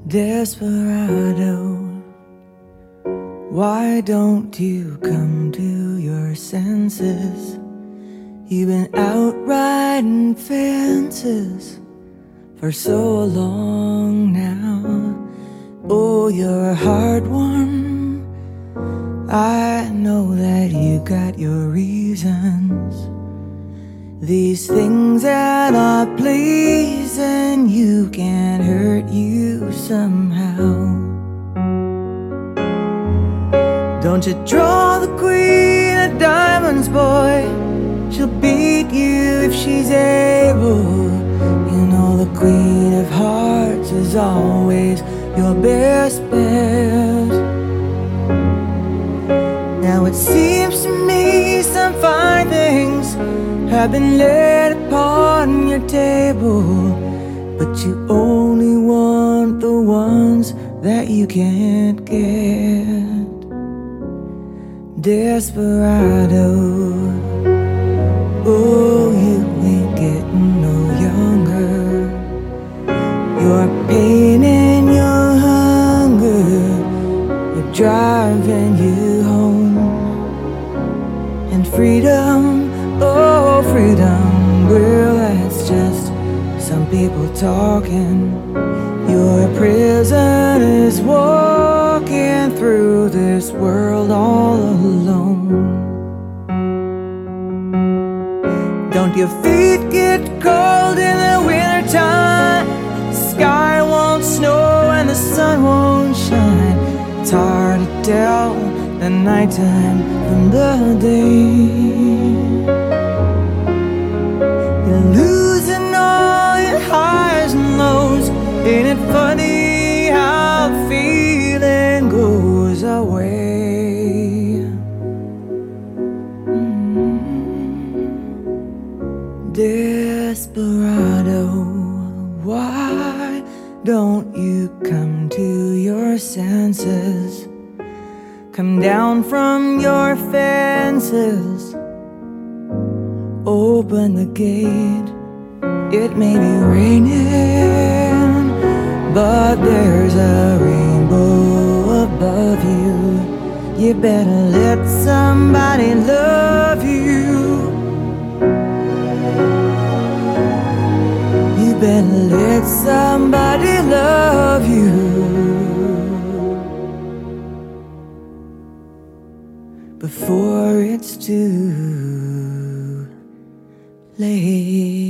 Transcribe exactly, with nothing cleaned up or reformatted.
Desperado, why don't you come to your senses? You've been out riding fences for so long now. Oh, you're a hard one. I know that you got your reasons. These things that are pleasing you can hurt you somehow. Don't you draw the queen of diamonds, boy. She'll beat you if she's able. You know the queen of hearts is always your best bet. Now it seems to me some fine things have been laid upon your table, but you only want the ones that you can't get. Desperado, oh, you ain't getting no younger. Your pain and your hunger are driving you home. And freedom, oh, freedom, well, that's just some people talking. Your prison is walking through this world all alone. Don't your feet get cold in the wintertime? The sky won't snow and the sun won't shine. It's hard to tell the nighttime from the day. You're losing all your highs and lows. Ain't it funny how the feeling goes away? Mm-hmm. Desperado, why don't you come to your senses? Come down from your fences. Open the gate. It may be raining, but there's a rainbow above you. You better let somebody love you. You better let somebody love you before it's too late.